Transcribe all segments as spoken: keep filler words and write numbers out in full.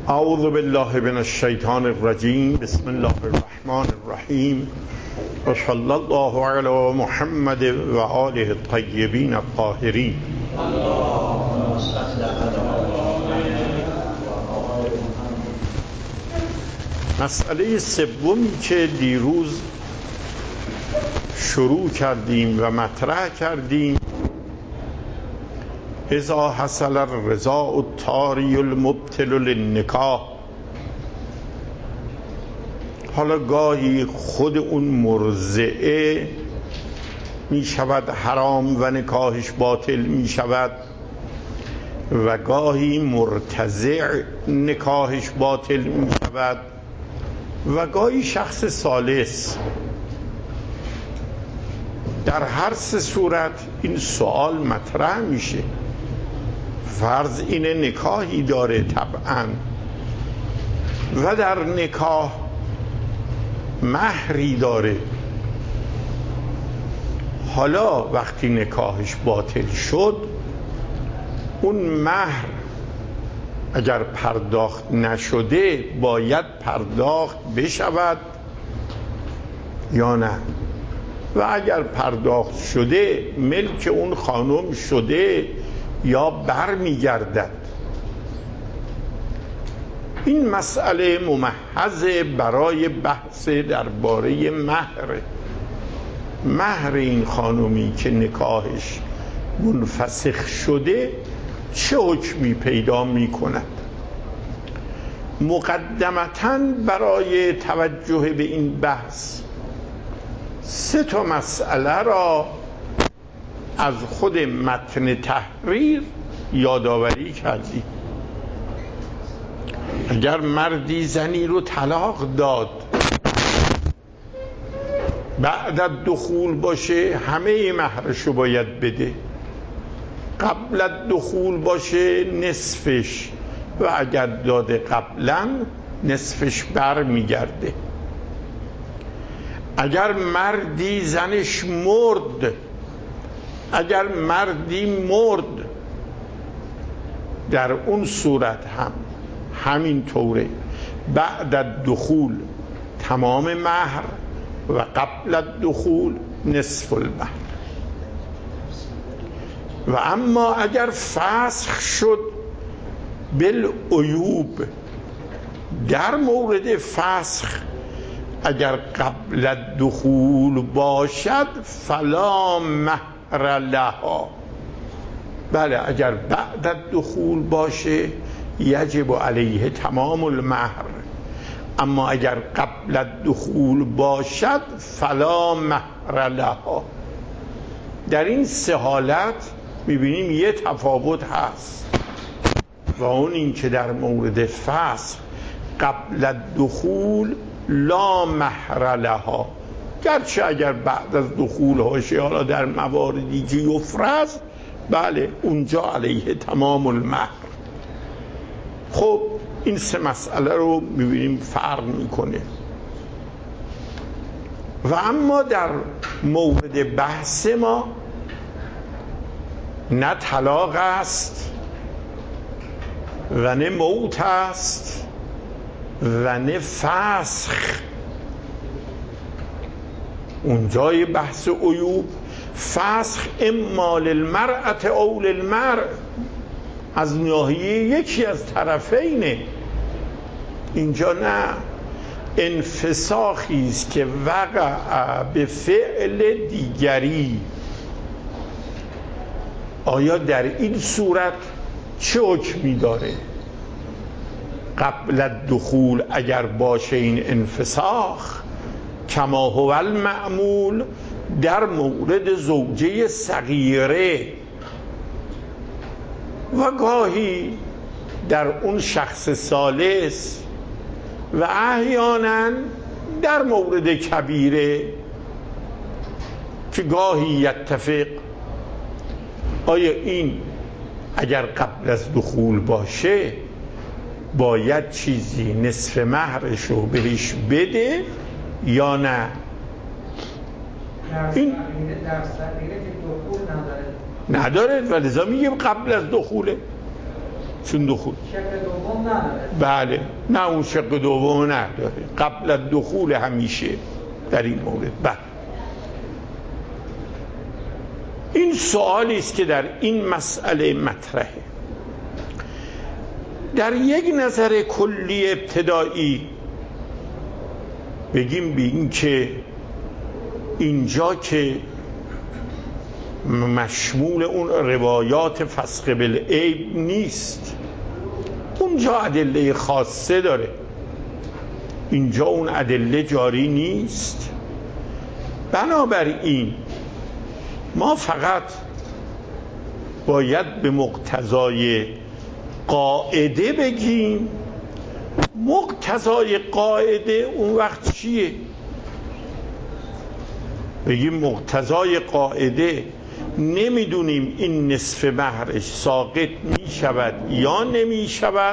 اعوذ بالله من الشیطان الرجیم. بسم الله الرحمن الرحیم و صلی الله علی محمد و آله الطیبین الطاهرین. مسئله سومی که دیروز شروع کردیم و مطرح کردیم، اذا حصل الرضاء الطاری المبطل للنکاح. حالا گاهی خود اون مرضعه می شود حرام و نکاحش باطل می شود و گاهی مرتضع نکاحش باطل می شود و گاهی شخص ثالث. در هر سه صورت این سوال مطرح میشه. فرض اینه نکاحی داره طبعا و در نکاح مهری داره. حالا وقتی نکاحش باطل شد، اون مهر اگر پرداخت نشده باید پرداخت بشود یا نه، و اگر پرداخت شده ملک اون خانم شده یا بر میگردد. این مسئله ممحض برای بحث درباره مهر مهر این خانمی که نکاحش منفسخ شده چه حکمی پیدا می کند. مقدمتاً برای توجه به این بحث سه تا مسئله را از خود متن تحریر یادآوری کردیم. اگر مردی زنی رو طلاق داد، بعد از دخول باشه همه مهرشو باید بده، قبل از دخول باشه نصفش، و اگر داده قبلا نصفش بر میگرده. اگر مردی زنش مرد اگر مردی مرد در اون صورت هم همین طوره، بعد از دخول تمام مهر و قبل از دخول نصف المهر. و اما اگر فسخ شد بالعیوب، در مورد فسخ اگر قبل الدخول باشد فلا مهر لها. بله، اگر بعد الدخول باشه یجب علیه تمام المهر، اما اگر قبل الدخول باشد فلا مهر لها. در این سه حالت میبینیم یه تفاوت هست، و اون این که در مورد فسخ قبل الدخول لا مهر لها، گرچه اگر بعد از دخول هاشه، حالا در مواردی که یفرض، بله اونجا علیه تمام المهر. خب این سه مسئله رو میبینیم فرق میکنه. و اما در مورد بحث ما نه طلاق است و نه موت است و نه فسخ. اونجای بحث عیوب فسخ اما للمرأة او للمرء، از ناحیه یکی از طرفینه. اینجا نه، انفساخی است که وقع به فعل دیگری. آیا در این صورت چه حکمی داره؟ قبل الدخول اگر باشه این انفساخ، کما هو المعمول در مورد زوجه صغیره و گاهی در اون شخص ثالث و احیانا در مورد کبیره که گاهی یتفق. آیا این اگر قبل از دخول باشه باید چیزی نصف مهرش رو بهش بده یا نه؟ این در صغیره که دخول نداره نداره و لذا میگیم قبل از دخوله. چون دخول شق دوم نداره. بله، نه اون شق دوم نداره، قبل از دخول همیشه در این مورد. بله، این سوالی است که در این مسئله مطرحه. در یک نظر کلی ابتدایی بگیم به این که اینجا که مشمول اون روایات فسخ بالعیب نیست، اونجا ادله خاصه داره، اینجا اون ادله جاری نیست. بنابراین ما فقط باید به مقتضای قاعده بگیم. مقتضای قاعده اون وقت چیه؟ بگیم مقتضای قاعده نمیدونیم این نصف مهرش ساقط می شود یا نمی شود،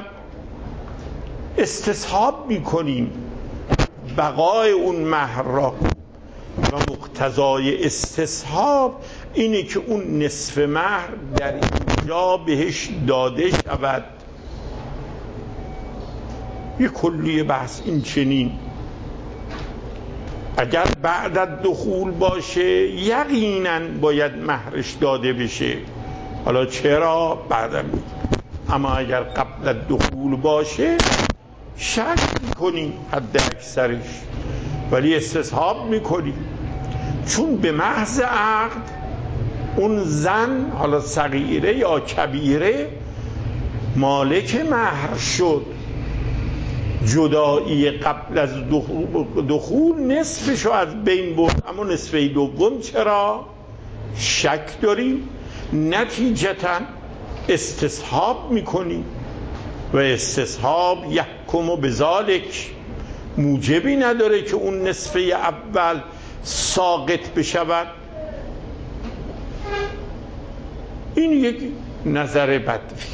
استصحاب میکنیم بقای اون مهر را، و مقتضای استصحاب اینه که اون نصف مهر در اینجا بهش داده شود. یه کلیه بحث این چنین، اگر بعد از دخول باشه یقینا باید مهرش داده بشه. حالا چرا بعدم، اما اگر قبل از دخول باشه شک میکنیم حد اکثرش، ولی استصحاب میکنیم، چون به محض عقد اون زن، حالا صغیره یا کبیره، مالک مهر شد. جدایی قبل از دخول نصفشو از بین برد، اما نصفه دوم چرا؟ شک داریم، نتیجتا استصحاب میکنیم و استصحاب یحکم و بذالک، موجبی نداره که اون نصفه اول ساقط بشود. این یک نظر بدوی.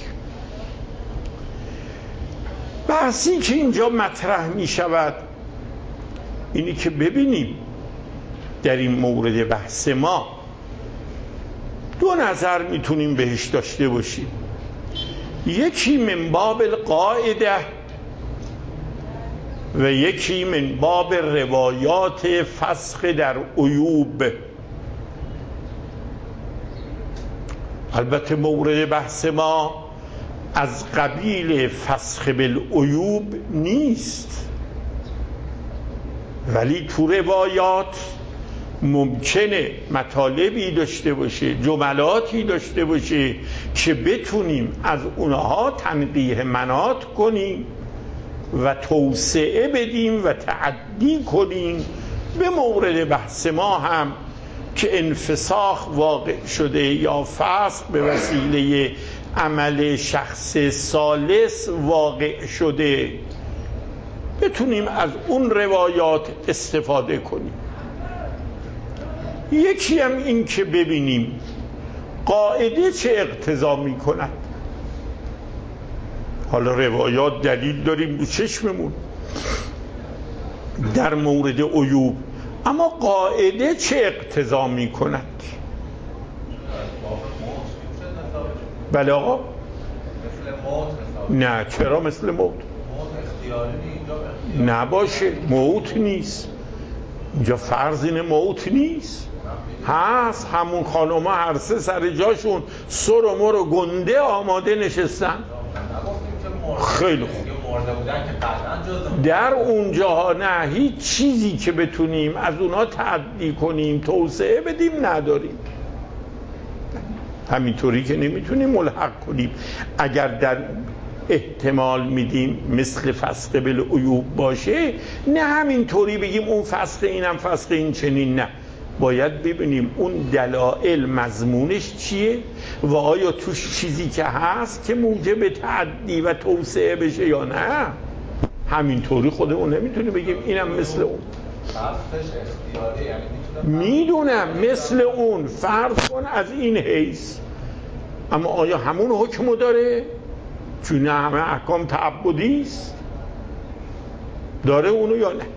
بحثی که اینجا مطرح می شود اینی که ببینیم در این مورد بحث ما دو نظر میتونیم بهش داشته باشیم. یکی من باب القاعده و یکی من باب روایات فسخ در عیوب. البته مورد بحث ما از قبیل فسخ بالعیوب نیست، ولی تو روایات ممکنه مطالبی داشته باشه، جملاتی داشته باشه که بتونیم از اونها تنقیح مناط کنیم و توسعه بدیم و تعدی کنیم. به مورد بحث ما هم که انفساخ واقع شده یا فسخ به وسیله عمل شخص ثالث واقع شده، بتونیم از اون روایات استفاده کنیم. یکی هم این که ببینیم قاعده چه اقتضا می کند. حالا روایات دلیل داریم دو چشممون در مورد عیوب، اما قاعده چه اقتضا می کند؟ بله آقا. نه، چرا مثل موت؟ نباشه، موت نیست اینجا، فرض اینه موت نیست، هست همون خانوما هر سه سر جاشون سر و مر و گنده آماده نشستن. خیلی خوب، در اونجاها نه، هیچ چیزی که بتونیم از اونها تعدی کنیم توسعه بدیم نداریم. همینطوری که نمیتونیم ملحق کنیم. اگر در احتمال میدیم مثل فسخ بالعیوب باشه، نه همینطوری بگیم اون فسخ اینم فسخ این چنین، نه، باید ببینیم اون دلائل مضمونش چیه و آیا توش چیزی که هست که موجب تعدی و توسعه بشه یا نه. همینطوری خودمون نمیتونیم بگیم اینم مثل اون. میدونم مثل اون، فرض کن از این حیث، اما آیا همون حکمو داره؟ چون همه احکام تعبدی است، داره اونو یا نه؟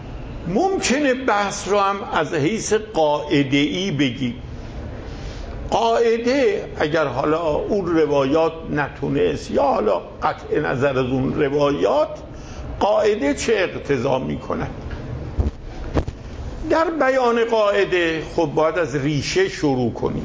ممکنه بحث رو هم از حیث قاعده‌ای بگیم. قاعده اگر حالا اون روایات نتونست یا حالا قطع نظر از اون روایات، قاعده چه اقتضا میکنه؟ در بیان قاعده خب باید از ریشه شروع کنیم.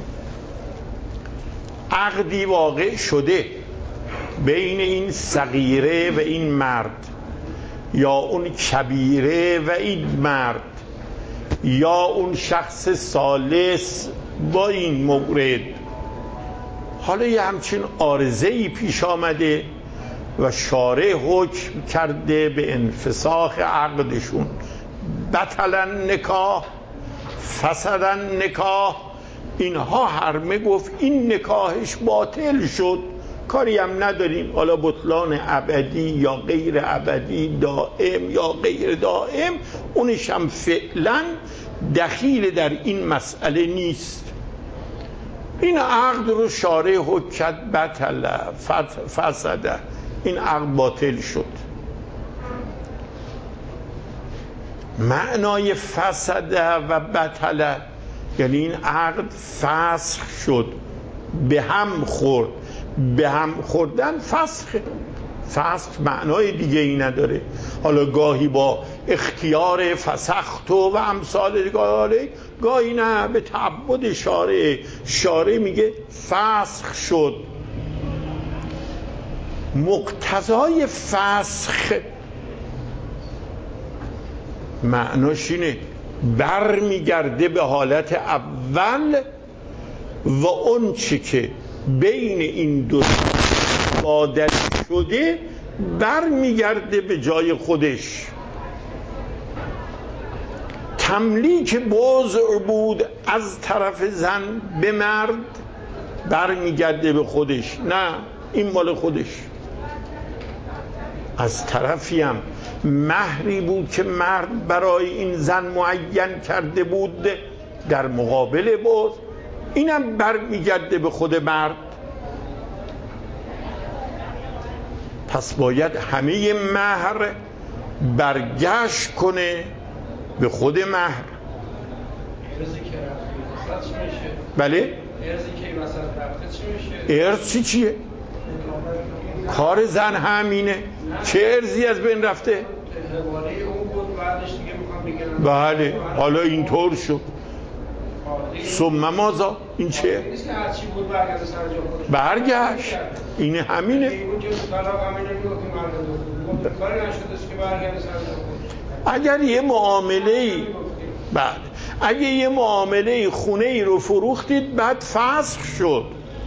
عقدی واقع شده بین این صغیره و این مرد، یا اون کبیره و این مرد، یا اون شخص ثالث با این مورد. حالا یه همچین عارضه‌ای پیش آمده و شارع حکم کرده به انفساخ عقدشون. بطلن نکاح، فسدن نکاح، اینها هرمه گفت این نکاحش باطل شد، کاری هم نداریم. حالا بطلان ابدی یا غیر ابدی، دائم یا غیر دائم، اونش هم فعلا دخیل در این مسئله نیست. این عقد رو شارع حکم کرد بطل فسده، این عقد باطل شد. معنای فسده و بطله یعنی این عقد فسخ شد، به هم خورد. به هم خوردن فسخه. فسخ معنای دیگه ای نداره. حالا گاهی با اختیار فسختو و امثال دیگه، گاهی نه به تعبد شارع. شارع میگه فسخ شد. مقتضای فسخ معناش اینه بر میگرده به حالت اول و اون چی که بین این دو عادت شده بر میگرده به جای خودش. تملیک بضع بود از طرف زن به مرد، بر میگرده به خودش، نه این مال خودش. از طرفی هم مهری بود که مرد برای این زن معین کرده بود در مقابل بود، اینم بر میگرده به خود مرد. پس باید همه مهر برگشت کنه به خود مهر. بله؟ ارث چی چیه؟ کار زن همینه. چه ارثی از بین رفته؟ بله حالا اینطور شد. ثم ماذا؟ این چه؟ برگشت. این همینه. اگر یه معامله بعد اگه یه معامله خونه ای رو فروختید بعد فسخ شد،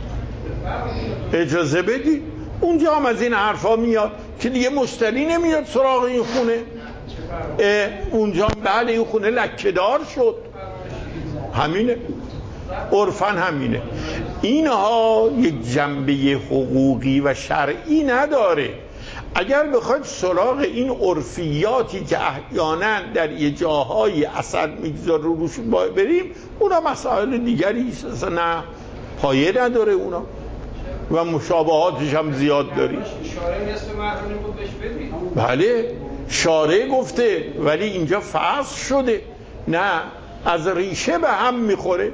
اجازه بدید. اونجا هم از این حرفا میاد که دیگه مشتری نمیاد سراغ این خونه. اونجا هم بله این خونه لکه‌دار شد. همینه، عرفاً همینه. اینها یک جنبه حقوقی و شرعی نداره. اگر بخواید سراغ این عرفیاتی که احیانا در یه جاهای اثر میگذاره روش بریم، اونا مسائل دیگری است، اصلا نه پایه نداره اونا و مشابهاتش هم زیاد داریم. شارع نصف محرمی بود بهش بدید. بله شارع گفته، ولی اینجا فسخ شده، نه از ریشه به هم میخوره.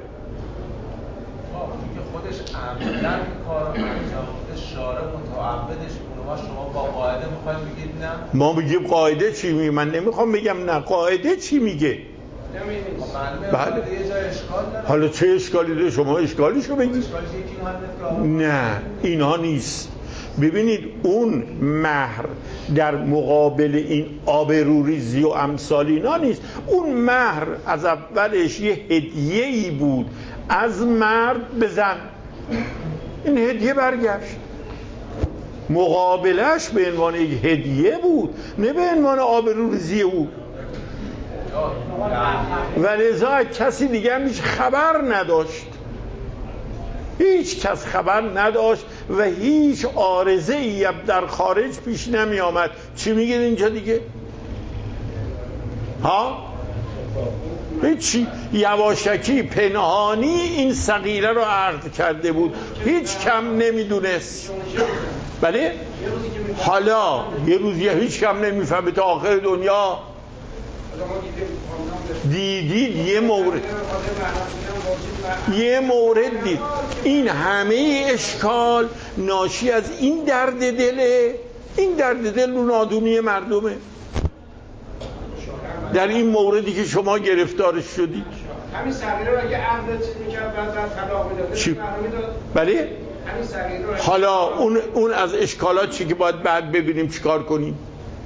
خودش عمدن کار انجام بده، شارع متعبدش کنه. شما با قاعده میخواید بگید نه؟ ما میگیم قاعده چی میگه؟ من نمیخوام بگم نه، قاعده چی میگه؟ بله. حالا چه اشکالی داره؟ شما اشکالیشو بگید. نه اینها نیست. ببینید اون مهر در مقابل این آبروریزی و امثال اینا نیست. اون مهر از اولش یه هدیه‌ای بود از مرد به زن، این هدیه برگشت. مقابلش به عنوان یک هدیه بود، نه به عنوان آبروریزی بود. و لذا کسی دیگه هم هیچ خبر نداشت، هیچ کس خبر نداشت و هیچ عارضه‌ای در خارج پیش نمی آمد. چی میگید اینجا دیگه؟ ها؟ هیچی. یواشکی پنهانی این صغیره رو عقد کرده بود، هیچ کم نمیدونست. بله؟ حالا یه روزی هیچ کم نمیفهمه تا آخر دنیا. دیدید یه مورد یه مورد دید. این همه اشکال ناشی از این درد دله. این درد دل و نادونی مردمه. در این موردی که شما گرفتارش شدید همین صغیره رو اگه عقد میکرد بعد بعد طلاق میداد چی؟ محرومی داد. بله؟ همین صغیره رو حالا اون اون از اشکالات چی که باید بعد ببینیم چیکار کنیم.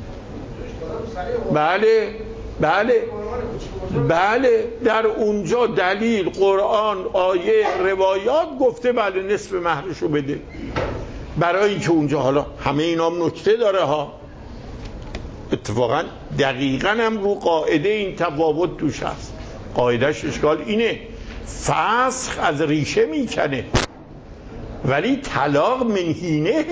بله بله بله در اونجا دلیل قرآن آیه روایات گفته بله نصف مهرشو بده. برای اینکه اونجا حالا همه اینا هم نکته داره ها. اتفاقا دقیقا هم رو قاعده این تفاوت توش هست. قاعدهش اشکال اینه فسخ از ریشه میکنه ولی طلاق منهینه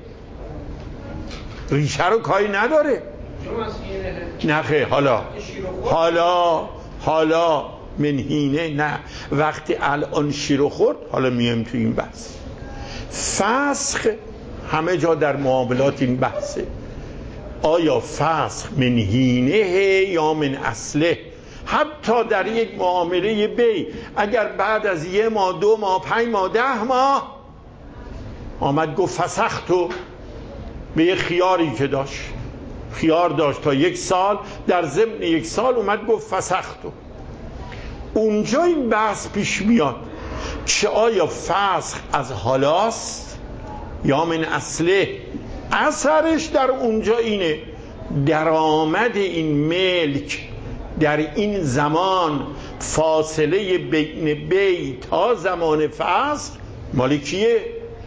ریشه رو کاری نداره. نخه حالا حالا حالا منهینه نه. وقتی الان شیر خورد حالا میایم تو این بحث فسخ. همه جا در معاملات این بحثه آیا فسخ منهینه یا من اصله. حتی در یک معامله بی اگر بعد از یه ماه دو ماه پنج ماه ده ماه آمد گفت فسختو به یه خیاری که داشت خیار داشت تا یک سال در ضمن یک سال اومد گفت فسختو. اونجا این بحث پیش میاد چه آیا فسخ از حالاست یا من اصله. اثرش در اونجا اینه درآمد این ملک در این زمان فاصله بین بی تا زمان فسخ مال کیه؟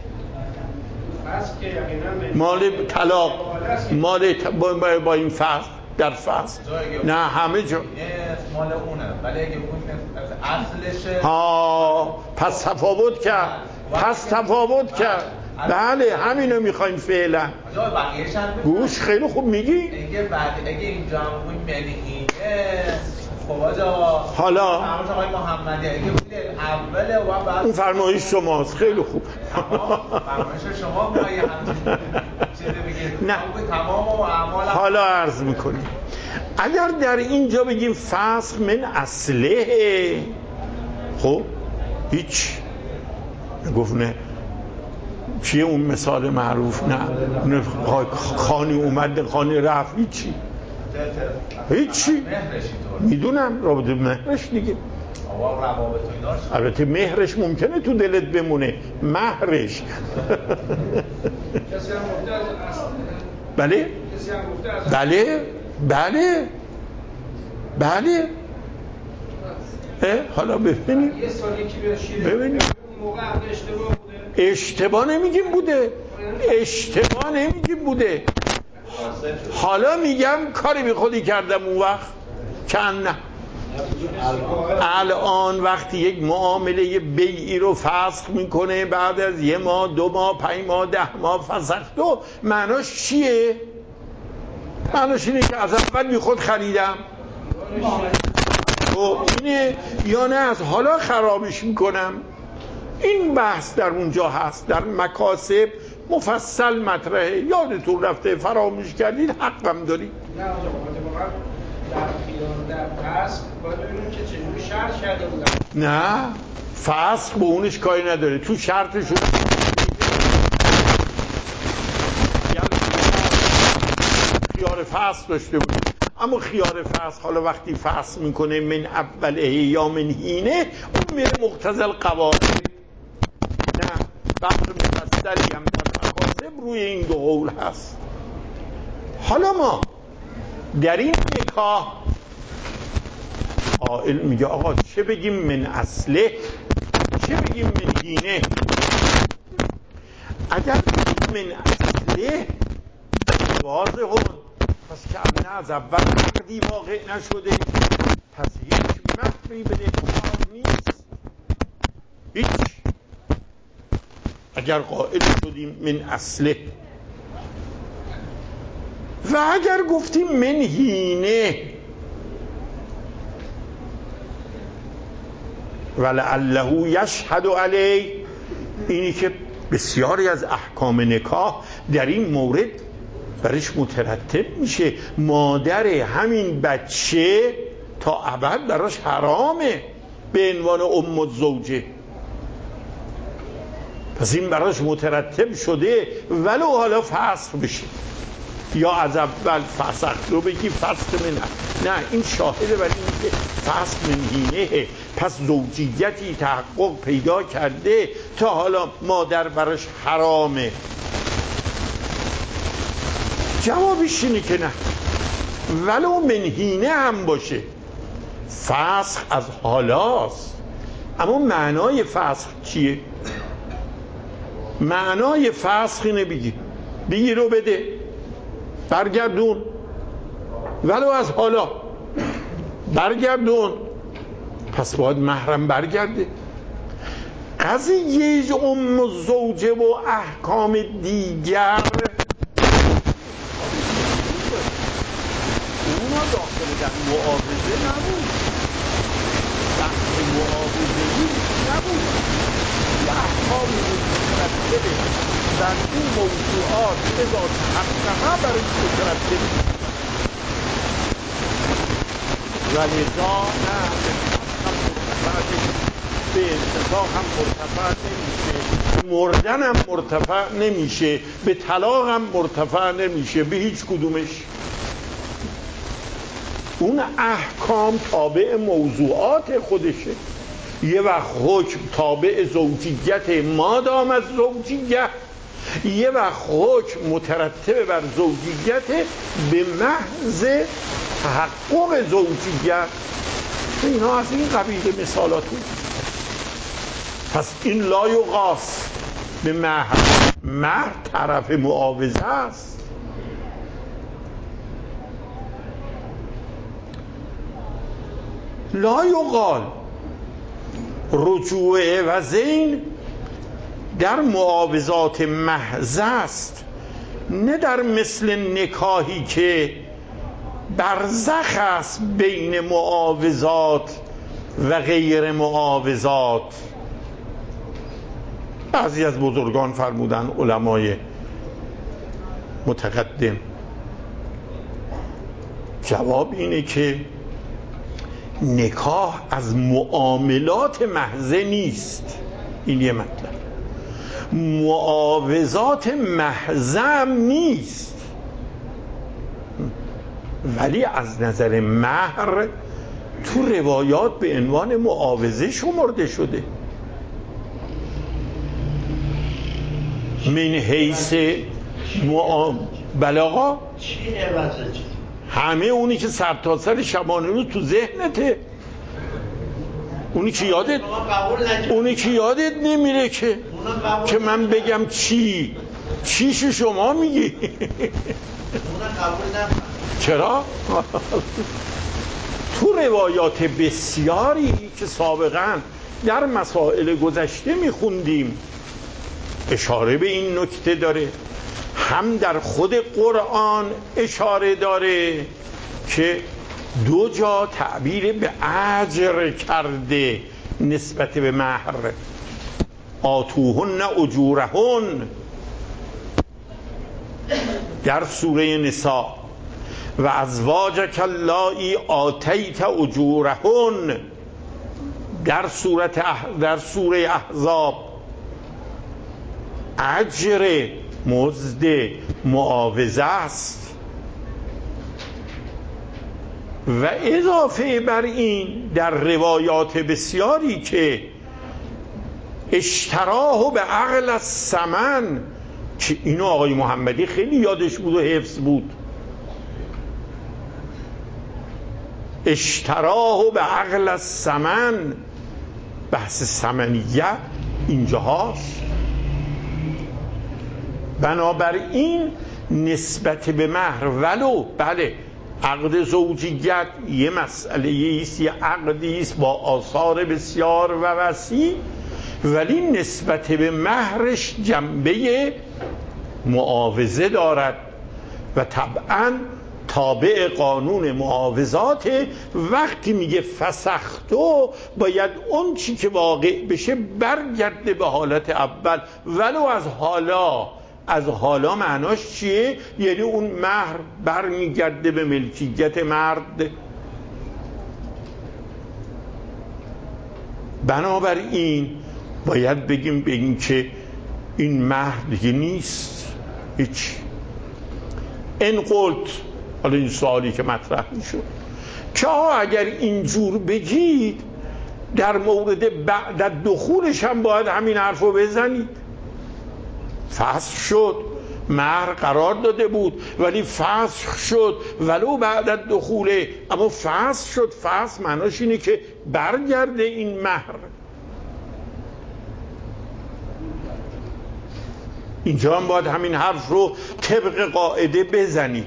مال طلاق مال با, با این فسخ در فسخ نه همه جا مال اونه ولی اگه اون اصلشه ها پس تفاوت کرد پس تفاوت کرد. بله همینو میخوایم فعلا. گوش خیلی خوب میگی. اگه بعد اگه اینجا هم اون منهینه خب آجا حالا فرمایش آقای محمدی اگه بوده اوله و بعد اون فرمایش شماست. خیلی خوب فرمایش شما میگه همین چیزی بگید نه تمام و اعمال. حالا عرض میکنیم اگر در اینجا بگیم فسخ من اصله خب هیچ گفت نه چیه اون مثال معروف نه خانی اومد خانی رفت هیچی هیچی میدونم رابطه مهرش دیگه. البته مهرش ممکنه تو دلت بمونه مهرش بله بله بله بله حالا ببینیم ببینیم اشتباه نمیگیم بوده اشتباه نمیگیم بوده. حالا میگم کاری بی خودی کردم اون وقت کن نه. الان وقتی یک معامله بیعی رو فسخ میکنه بعد از یه ماه دو ماه پنج ماه ده ماه فسختو معناش چیه؟ معناش اینه که از اول بی خود خریدم و اینه یا نه از حالا خرابش میکنم. این بحث در اونجا هست در مکاسب مفصل مطرحه. یادتون رفته فراموش کردید حقم دارید. نه آقا واقعا در خیال در فسخ باید ببینیم که چجوری شرط کرده بودن. نه فسخ به اونش کاری نداره تو شرطشون خیار فسخ داشته بود اما خیار فسخ حالا وقتی فسخ میکنه من اوله یا من هینه اون میره مقتضی القواعد. نه بحث مفصلی هم در مکاسب روی این دو قول هست. حالا ما در این نکاح قائل میگه آقا چه بگیم من اصله چه بگیم من هینه. اگر بگیم من اصله واضح هم پس که نه از اول عقدی واقع نشده پس هیچ مهری به نکاح نیست هیچ. اگر قائل شدیم من اصله و اگر گفتیم من هینه ولعله یشهد علی اینی که بسیاری از احکام نکاح در این مورد برش مترتب میشه. مادر همین بچه تا ابد براش حرامه به عنوان ام الزوجه. پس این براش مترتب شده ولو حالا فسخ بشه، یا از اول فسخ رو بگی فسخ منه، نه این شاهده برای این که فسخ منهینه. پس زوجیتی تحقق پیدا کرده تا حالا مادر براش حرامه. جوابش اینه که نه، ولو منهینه هم باشه فسخ از حالاست. اما معنای فسخ چیه؟ معنای فسخ اینه بگی بگی رو بده، برگردون، ولو از حالا برگردون. پس باید محرم برگرده. قضیه ام الزوجه و احکام دیگر اونا داخل در معاوضه نبود، بحث معاوضه‌ای نبود. احکام مترتبه در این موضوعات اذا تحققه برای مترتبه، ولذا نه به انتفاق هم مرتفع نمیشه، مردن هم مرتفع نمیشه، به طلاق هم مرتفع نمیشه، به هیچ کدومش. اون احکام تابع موضوعات خودشه. یه وقت حکم تابع زوجیت مادام از زوجیت، یه وقت حکم مترتب بر زوجیت به محض تحقق زوجیت. اینا از این قبیل مثالاتی. پس این لا یقاس به مهر. مهر طرف معاوضه است. لا یقال رجوع عوضین در معاوضات محض است، نه در مثل نکاحی که برزخ است بین معاوضات و غیر معاوضات. بعضی از بزرگان فرمودن، علمای متقدم، جواب اینه که نکاح از معاملات محضه نیست. این یه مطلب. معاوضات محضه هم نیست، ولی از نظر مهر تو روایات به عنوان معاوضه شمرده شده. من حیث معا... بلاغا چی عوضه؟ همه اونی که سر تا سر شبانه رو تو ذهنته، اونی که یادت اونی که یادت نمیره که که من بگم چی چیش شما میگی. چرا؟ تو روایات بسیاری که سابقا در مسائل گذشته میخوندیم اشاره به این نکته داره، هم در خود قرآن اشاره داره که دو جا تعبیر به اجر کرده نسبت به مهر. آتوهن اجورهن در سوره نساء و ازواجک اللایی آتیت اجورهن در سوره در سوره احزاب. اجر مزد معاوضه است. و اضافه بر این در روایات بسیاری که اشتراه به عقل الثمن، که اینو آقای محمدی خیلی یادش بود و حفظ بود، اشتراه به عقل الثمن، بحث ثمنیه اینجا هاست. بنابراین نسبت به مهر ولو بله عقد زوجیت یه مسئله است، یه عقدی است با آثار بسیار و وسیع، ولی نسبت به مهرش جنبه معاوضه دارد و طبعا تابع قانون معاوضات. وقتی میگه فسختو باید اون چی که واقع بشه برگرده به حالت اول، ولو از حالا از حالا معناش چیه؟ یعنی اون مهر برمیگرده به ملکیت مرد. بنابراین باید بگیم به این که این مهر دیگه نیست هیچ. این قلت، حالا این سوالی که مطرح میشد که اگر اینجور بگید در مورد بعد دخولش هم باید همین حرف رو بزنید. فسخ شد، مهر قرار داده بود ولی فسخ شد ولو بعد دخوله، اما فسخ شد. فسخ معناش اینه که برگرده این مهر. اینجا هم باید همین حرف رو طبق قاعده بزنید.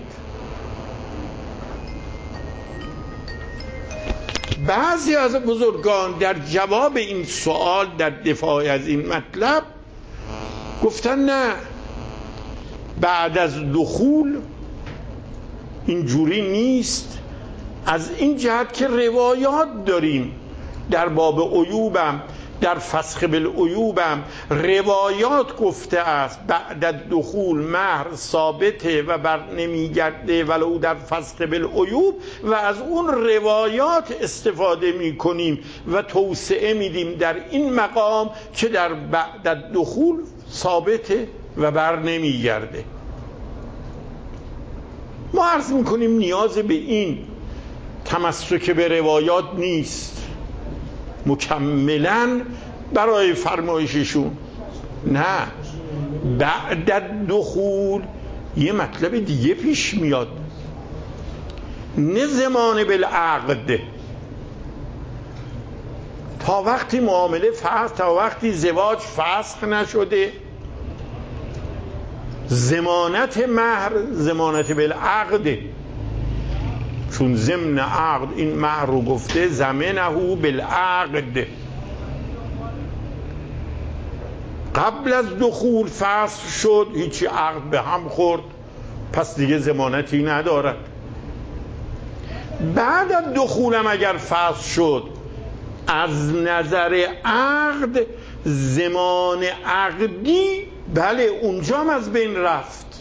بعضی از بزرگان در جواب این سوال، در دفاع از این مطلب، گفتن نه، بعد از دخول اینجوری نیست، از این جهت که روایات داریم در باب عیوبم، در فسخ بالعیوبم روایات گفته است بعد دخول مهر ثابته و بر نمیگرده ولو در فسخ بالعیوب، و از اون روایات استفاده میکنیم و توسعه میدیم در این مقام که در بعد دخول ثابته و بر نمیگرده. ما عرض میکنیم نیاز به این تمسک به روایات نیست مکملا برای فرمایششون. نه، بعد دخول یه مطلب دیگه پیش میاد، نه زمان بالعقد. تا وقتی معامله فسخ، تا وقتی زواج فسخ نشده، ضمانت مهر ضمانت بالعقد، چون ضمن عقد این مهر رو گفته ضمنه بالعقد. قبل از دخول فسخ شد، هیچی، عقد به هم خورد، پس دیگه ضمانتی ندارد. بعد از دخولم اگر فسخ شد، از نظر عقد ضمان عقدی بله اونجا هم از بین رفت.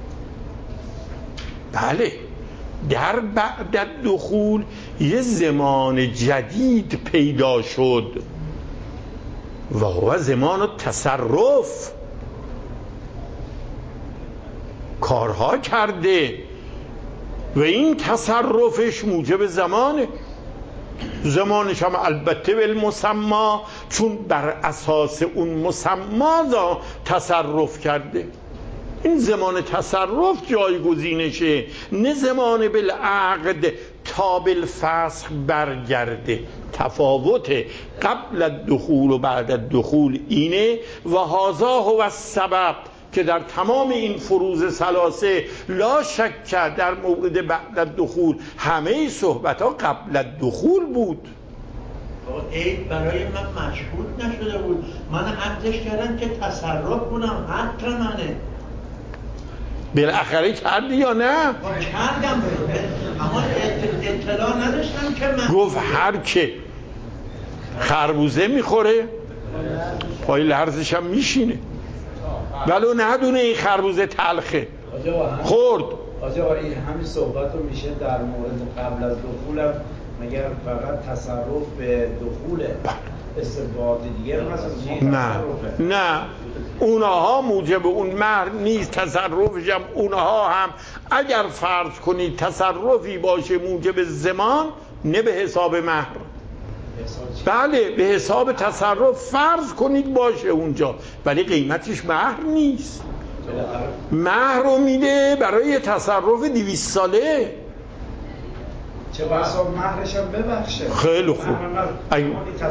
بله، در بعد دخول یه ضمان جدید پیدا شد و هو ضمان تصرف. کارها کرده و این تصرفش موجب زمانه. زمانش هم البته بالمسمى، چون بر اساس اون مسمى تصرف کرده. این زمان تصرف جایگزینشه، نه زمان بالعقد تا بالفسخ برگرده. تفاوت قبل الدخول و بعد الدخول اینه و هذا هو السبب که در تمام این فروض ثلاثه لا شک در مورد بعد الدخول همه صحبت ها قبل الدخول بود. عید برای من مشهود نشده بود، من عقدش کردم که تصرف کنم، حق منه. بالاخره کردی یا نه؟ کردم، اما اطلاع نداشتم که من. گفت هر که خربوزه میخوره پای لرزش هم میشینه، ولو ندونه این خربوزه تلخه، خورد. آجا این همین صحبت رو میشه در مورد قبل از دخولم، مگر فقط تصرف به دخوله، استنباط دیگه مثلا نه نه، اونها موجب اون مهر نیست، تصرفش هم اونها هم اگر فرض کنید تصرفی باشه موجب زمان، نه به حساب مهر، بله به حساب تصرف فرض کنید باشه اونجا، ولی قیمتش مهر نیست. مهر رو میده برای تصرف دویست ساله. چه بسا مهرش هم ببخشه. خیلی خوب. اگر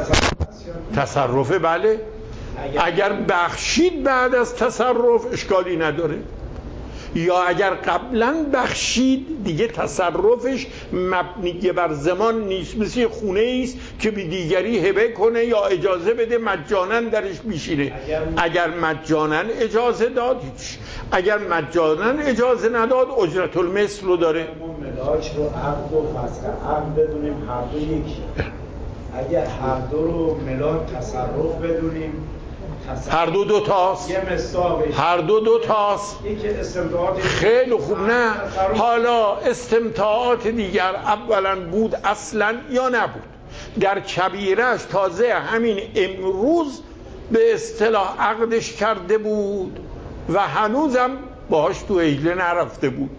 تصرفه بله، اگر بخشید بعد از تصرف اشکالی نداره، یا اگر قبلا بخشید دیگه تصرفش مبنی بر زمان نیست، مثل خونه است که به دیگری هبه کنه یا اجازه بده مجانا درش میشینه. اگر مجانا اجازه داد هیچ، اگر مجانا اجازه نداد اجرت المثل رو داره. ملاک رو عقد و فسخ عقد بدونیم هر دو یکی، اگر هر دو رو ملاک تصرف بدونیم هر دو دو تاست. یه مصداقش هر دو دو تاست. یکی استمتاعات خیلی خوب. نه حالا استمتاعات دیگر اولا بود اصلا یا نبود؟ در کبیرش تازه همین امروز به اصطلاح عقدش کرده بود و هنوزم باهاش تو عجله نرفته بود.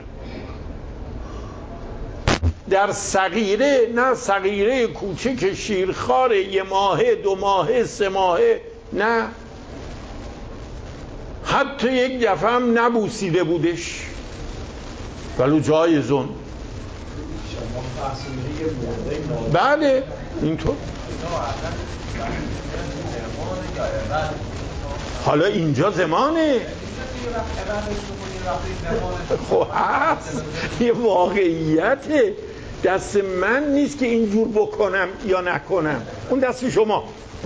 در صغیره نه، صغیره کوچک شیرخوار یه ماهه دو ماهه سه ماهه، نه حتی یک دفعه هم نبوسیده بودش، ولو جایزون. بله اینطور. حالا اینجا زمانه خب هست، یه واقعیته، دست من نیست که اینجور بکنم یا نکنم، اون دست شما.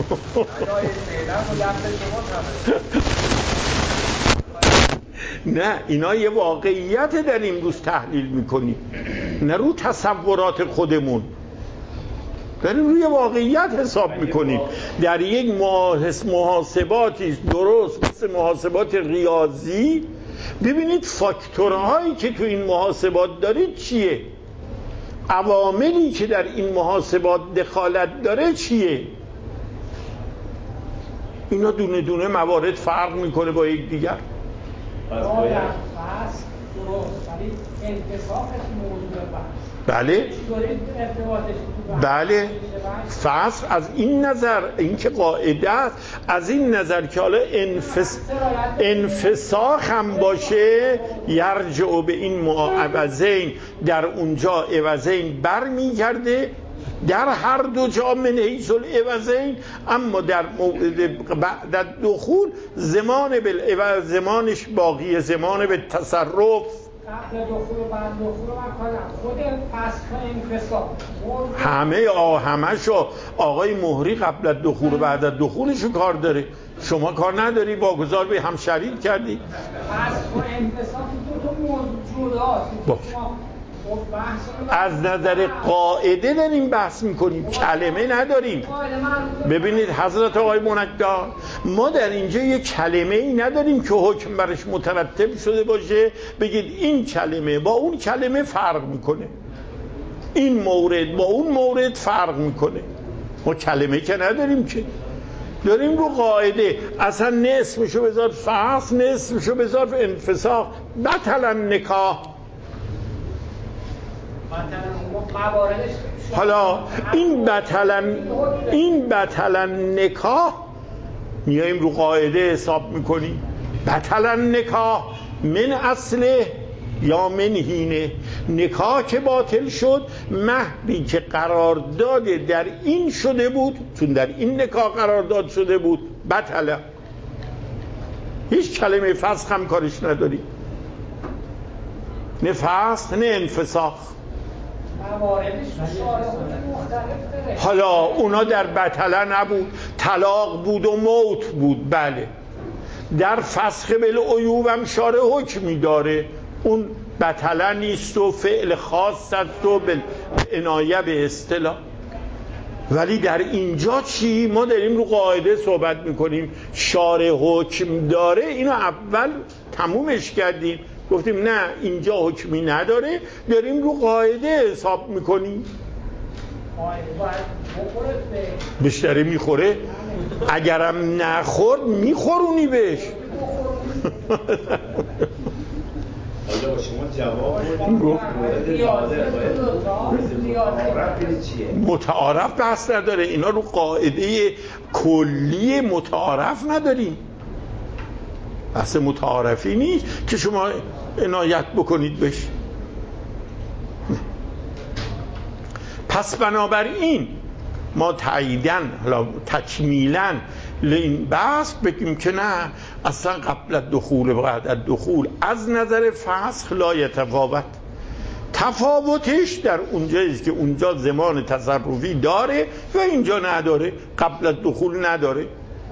نه اینا یه واقعیت در این روز تحلیل میکنیم، نه رو تصورات خودمون، داریم روی واقعیت حساب میکنیم. در یک محاسباتی درست مثل محاسبات ریاضی ببینید فاکتورهایی که تو این محاسبات دارید چیه، عواملی که در این محاسبات دخالت داره چیه. اینا دونه دونه موارد فرق میکنه با یک دیگر. بله بله فصل از این نظر، این که قاعده است، از این نظر که حالا انفس... انفساخ هم باشه یرجع به این معوضین، در اونجا عوضین بر میگرده در هر دو جا من حیث العوضین، اما در مورد بعد دخول زمان بالعوض زمانش باقی، زمان به تصرف قبل دخول و بعد دخول و خود فسخ انفصال همه آ همه شو آقای مهری قبل دخول و بعد دخولشو کار داره، شما کار نداری، واگذار به هم شریک کردی. فسخ و انفصال دو تا موضوع جداست. از نظر قاعده داریم بحث میکنیم، کلمه نداریم. ببینید حضرت آقای منکدار، ما در اینجا یک کلمه ای نداریم که حکم برش مترتب شده باشه بگید این کلمه با اون کلمه فرق میکنه، این مورد با اون مورد فرق میکنه. ما کلمه که نداریم، که داریم رو قاعده. اصلا نصفشو بذار فصل، نصفشو بذار انفساخ، بطلا نکاح. حالا این بطلن این بطلن نکاح میاییم رو قاعده حساب میکنیم، بطلن نکاح من اصله یا من هینه، نکاح که باطل شد مهری که قرارداد در این شده بود، چون در این نکاح قرارداد شده بود بطله. هیچ کلمه فسخ هم کارش نداری، نه فسخ نه انفساخ. حالا اونا در بطله نبود، طلاق بود و موت بود. بله در فسخ بالعیوب هم شارع حکمی داره، اون بطله نیست و فعل خاص است و بالعنایه به اصطلاح. ولی در اینجا چی؟ ما داریم رو قاعده صحبت میکنیم، شارع حکم داره، اینو اول تمومش کردیم، گفتیم نه اینجا حکمی نداره، داریم رو قاعده حساب میکنیم. بیشتره میخوره، اگرم نخورد میخورونی بهش. حالا شما جواب متعارف بحث نداره، اینا رو قاعده کلی متعارف نداریم، بحث متعارفی نیست که شما عنایت بکنید بهش. پس بنابراین ما تاییدن حالا تکمیلا این بحث بگیم که نه اصلا قبل دخول و بعد دخول از نظر فسخ لا یتفاوت، تفاوتش در اونجاییست که اونجا زمان تصرفی داره و اینجا نداره، قبل دخول نداره.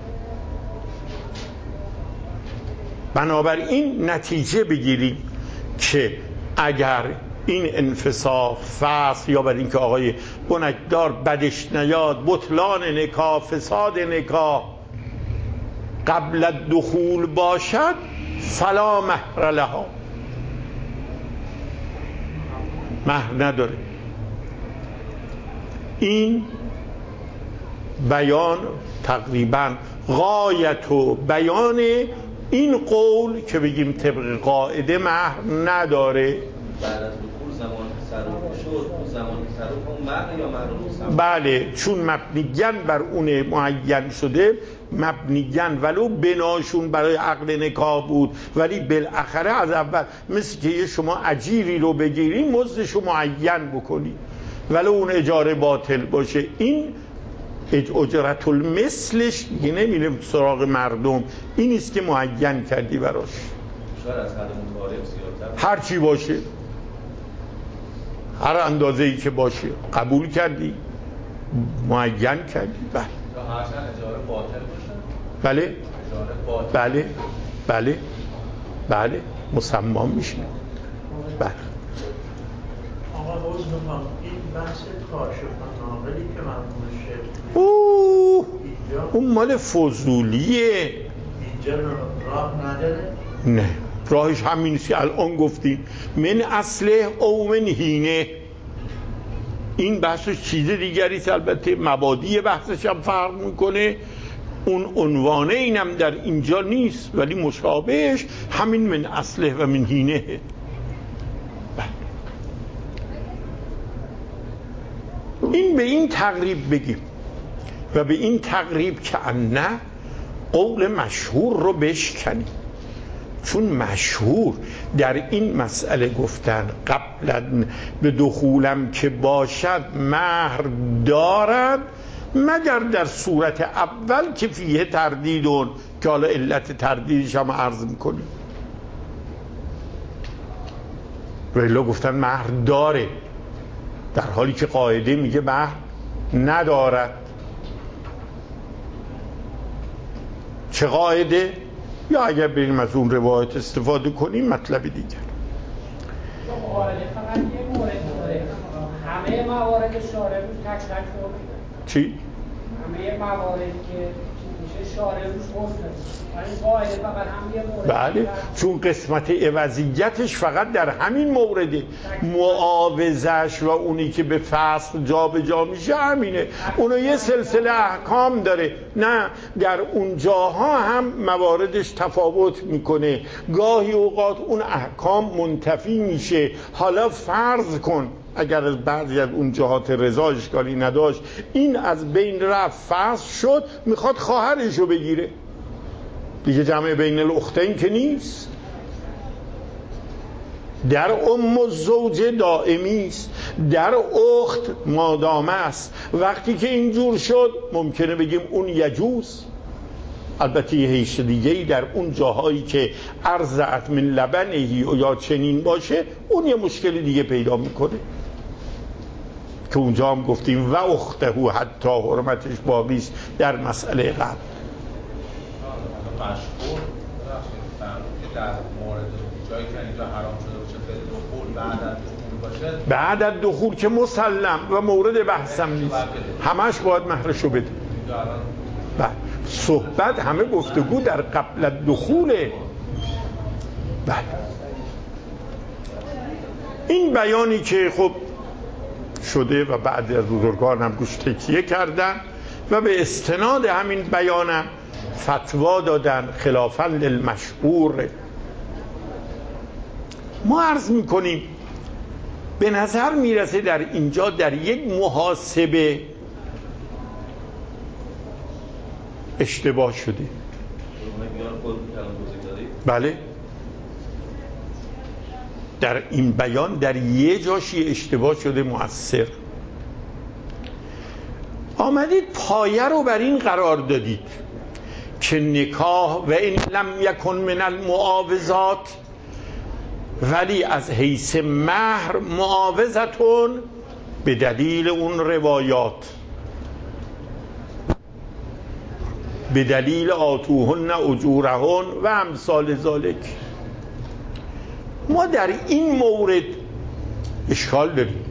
بنابراین نتیجه بگیریم که اگر این انفساخ فسخ یا بر این که آقای بنکدار بدش نیاد، بطلان نکاح، فساد نکاح قبل الدخول باشد فلا مهر لها، مهر نداره. این بیان تقریبا غایت و بیان این قول که بگیم طبق قاعده مهر نداره. بعد از دخول زمان تصرف شد، اون زمان تصرف اون مهر یا مهر مصمم؟ بله، چون مبنیاً بر اون معین شده، مبنیاً ولو بناشون برای عقد نکاح بود، ولی بالاخره از اول مثل که یه شما اجیری رو بگیری مزدشو معین بکنی ولو اون اجاره باطل باشه. این اجرت المثلش دیگه نمیریم سراغ مردم، این است که معین کردی براش. شاید از حد متعارف زیادتر، هر چی باشه، هر اندازه‌ای که باشه قبول کردی، معین کردی. بله یا هرچند اجاره باطل باشه. بله اجاره باطل. بله بله بله مسمم میشه. بله آقا عوض میخوام، این بحث کاشف و ناقلی که مرحوم شیخ اوه اینجا اون مال فضولیه. اینجا راه نداره؟ نه، راهش همین است که الان گفتیم من اصله او من هینه. این بحثش چیز دیگری است، البته مبادی بحثش هم فرق میکنه. اون عنوانه اینم در اینجا نیست، ولی مشابهش همین من اصله و من هینه. این به این تقریب بگیم و به این تقریب که نه قول مشهور رو بشکنیم، چون مشهور در این مسئله گفتن قبلا به دخولم که باشد مهر دارد، مگر در صورت اول که فیه تردیدون، که حالا علت تردیدش هم عرض میکنیم. ولی گفتن مهر داره، در حالی که قاعده میگه مهر ندارد. چه قاعده؟ یا اگر بریم از اون روایت استفاده کنیم مطلب دیگر. قاعده فقط یه مورد داره، همه موارد شارع روش تک تک فرم میده. چی؟ همه مواردی که میشه شارع روش فرم میده، این قاعده فقط هم یه مورد. بله، چون قسمت عوضیتش فقط در همین مورده، معاوضش و اونی که به فصل جا به جا میشه همینه. اونو یه سلسله احکام داره. نه، در اون جاها هم مواردش تفاوت میکنه، گاهی اوقات اون احکام منتفی میشه. حالا فرض کن اگر از بعضی از اون جهات رضا اشکالی نداشت، این از بین رفت، فصل شد، میخواد خواهرشو بگیره دیگه، جمع بین الاختین که نیست. در ام الزوج دائمی است، در اخت مادامه است. وقتی که اینجور شد ممکنه بگیم اون یجوز. البته یه حیث دیگه‌ای در اون جاهایی که ارضعت من لبنهی و یا چنین باشه، اون یه مشکل دیگه پیدا میکنه که اونجا هم گفتیم و اخته حتی حرمتش باقی است در مسئله قبل. مشهور که در مورد جایی که اینجا حرام شده باشه به دخول بعد از دخول باشه، بعد از دخول که مسلم و مورد بحثم نیست، همش باید مهرشو بده. بله، صحبت همه گفتگو در قبل دخوله. بله، این بیانی که خب شده و بعد از بزرگان هم گوش تکیه کردن و به استناد همین بیانم فتوا دادن خلافاً للمشهور. ما عرض میکنیم به نظر میرسه در اینجا در یک محاسبه اشتباه شده. بله، در این بیان در یه جاشی اشتباه شده مؤثر. آمدید پایه رو بر این قرار دادید که نکاح و این لم یکن من المعاوضات، ولی از حیث مهر معاوضتون به دلیل اون روایات، به دلیل آتوهن اجورهن و امثال ذالک. ما در این مورد اشکال داریم.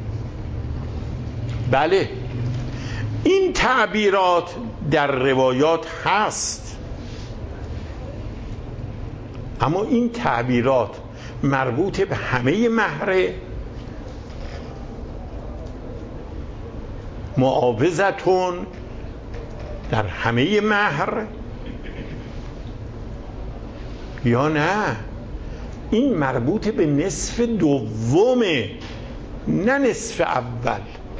بله، این تعبیرات در روایات هست، اما این تعبیرات مربوط به همه مهره؟ معاوضتون در همه مهر یا نه این مربوط به نصف دومه نه نصف اول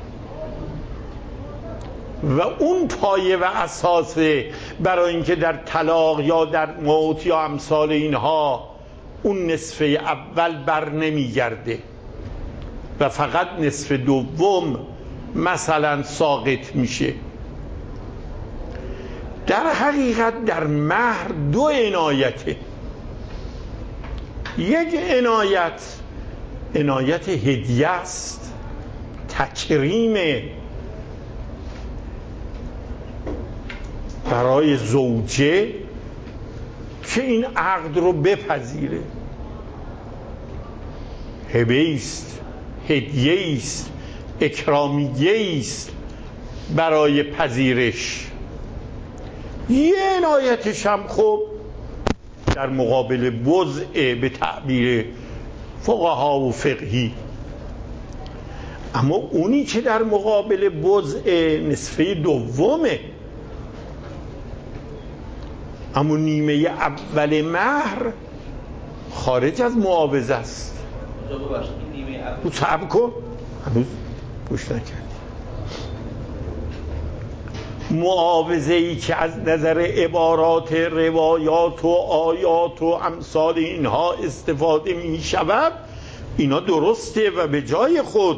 و اون پایه و اساسه برای اینکه در طلاق یا در موت یا امثال اینها اون نصف اول بر نمیگرده و فقط نصف دوم مثلا ساقط میشه. در حقیقت در مهر دو عنایته. یک عنایت عنایت هدیه است، تکریم برای زوجه که این عقد رو بپذیره، هبه است، هدیه است، اکرامیه است برای پذیرش. یه عنایتش هم خب در مقابل وضع به تعبیر فقها و فقهی، اما اونی که در مقابل وضع نصفه دومه، اما نیمه اول مهر خارج از معاوضه است. تو صبر کن، هنوز گوش نکردی. معاوضه ای که از نظر عبارات روایات و آیات و امثال اینها استفاده می شود، اینا درسته و به جای خود،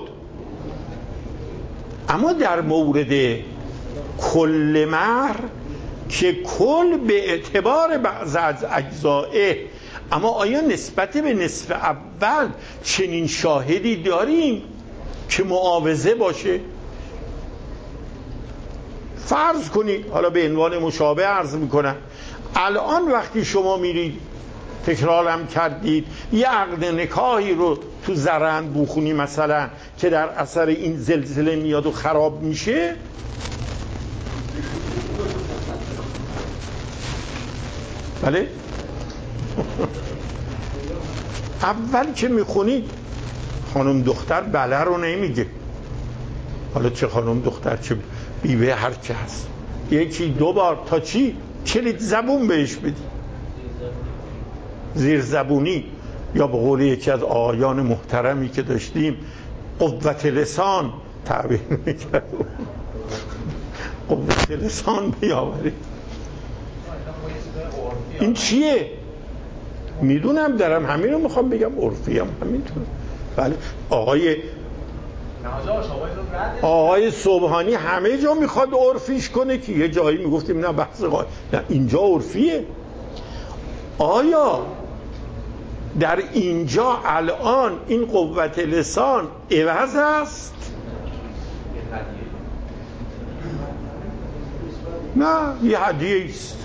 اما در مورد کل مهر که کل به اعتبار بعض از اجزائه، اما آیا نسبت به نصف اول چنین شاهدی داریم که معاوضه باشه؟ فرض کنید، حالا به عنوان مشابه عرض میکنم، الان وقتی شما میرید تکرارم کردید یه عقد نکاحی رو تو زرند بوخونی مثلا که در اثر این زلزله میاد و خراب میشه، بله اول که میخونید خانم دختر بله رو نمیگه، حالا چه خانم دختر چه بیوه هر چه هست، یکی دو بار تا چی کلید زبون بهش بدی، زیر زبونی، یا به قول یکی از آقایان محترمی که داشتیم قوت لسان تعبیر میکرد، قوت لسان بیاوری. این چیه؟ میدونم دارم همین رو میخوام بگم، عرفی هم همینطور. بله آقای آقای صبحانی همه جا میخواد عرفیش کنه که یه جایی میگفتیم نه بحث قای، نه اینجا عرفیه. آیا در اینجا الان این قوت لسان عوض است؟ نه، یه هدیه است.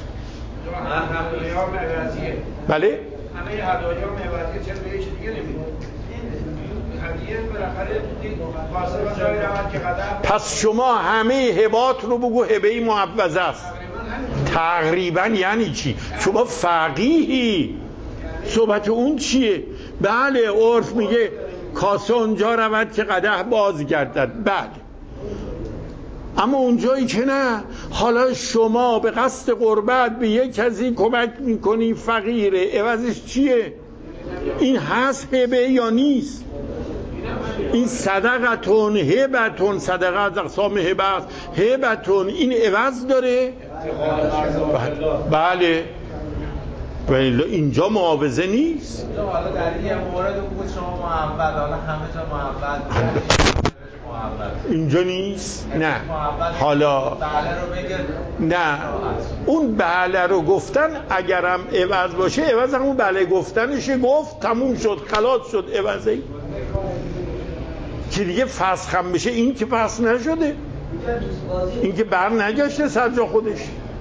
بله؟ همه هدایا معوضیه، چرا به یه چیز دیگه نمیده؟ هدیه بالاخره واسه جای روند که قدم. پس شما همه هبات رو بگو هبه معوض است. تقریبا یعنی چی؟ شما فقیهی، صحبت اون چیه؟ بله عرف میگه کاسه اونجا رود که قدح باز گردد، بله، اما اونجایی که نه، حالا شما به قصد قربت به یک کسی کمک میکنی فقیره، عوضش چیه؟ این هست هبه یا نیست؟ این صدقتون هبتون، صدقه از اقسام هبه است، هبتون این عوض داره؟ بله، ولی اینجا معاوضه نیست. حالا در این مورد بود شما معول، حالا همه جا معول اینجا نیست؟ نه. حالا نه، اون بله رو گفتن اگرم عوض باشه، عوض همون بله گفتنشه، گفت تموم شد، خلاص شد، عوضه که دیگه فسخ هم بشه، این که فسخ نشده، این که بر نگشته سر جا خودش.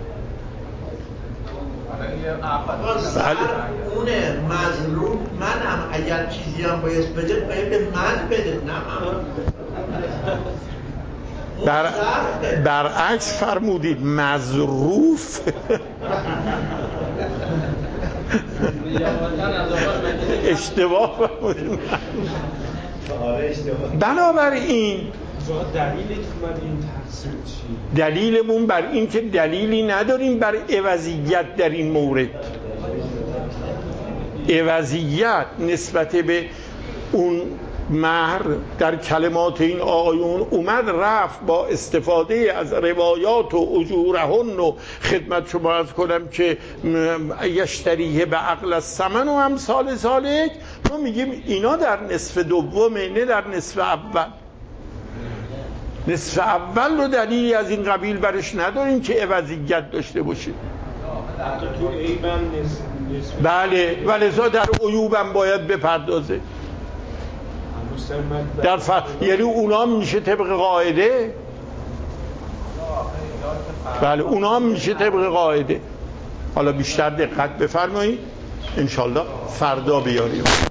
بله. اونه مظلوم منم، اگر چیزی هم باید بده باید به من بده، نه من. بر... برعکس فرمودید مظروف. اشتباه فرمودید. بنابراین دلیلمون بر این که دلیلی نداریم بر عوضیت در این مورد. عوضیت نسبت به اون مهر در کلمات این آیون اومد رفت با استفاده از روایات و اجورهن و خدمت شما عرض کنم که یشتریه به عقل الثمن و امثال ذالک. ما میگیم اینا در نصف دومه نه در نصف اول. نصف اول رو دلیلی از این قبیل برش نداریم که عوضیت داشته باشه. بله ولذا در عیوبم باید بپردازه. در ف... یعنی اونا میشه طبق قاعده. بله اونا میشه طبق قاعده. حالا بیشتر دقت بفرمایید انشالله فردا بیاریم.